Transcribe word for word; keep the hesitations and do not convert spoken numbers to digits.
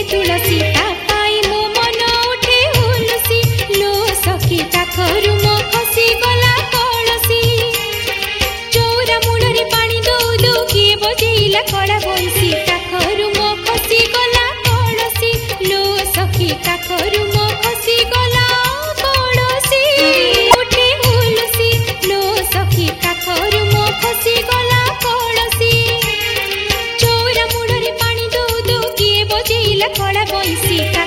तुलसी तापाई मो मन उठे हुलसी लो सखी काखरु मो खसी गला कलसी चौरा मूलरे पानी दौ दौ किए बजेइला कड़ा बंसी काखरु मो खसी गला कलसी लो सखी काखरु मो खसी गला कलसी उठे हुलसी लो सखी काखरु मो खसी गला कलसी चौरा मूलरे पानी दौ दौ किए बजेइला कड़ा बंसी।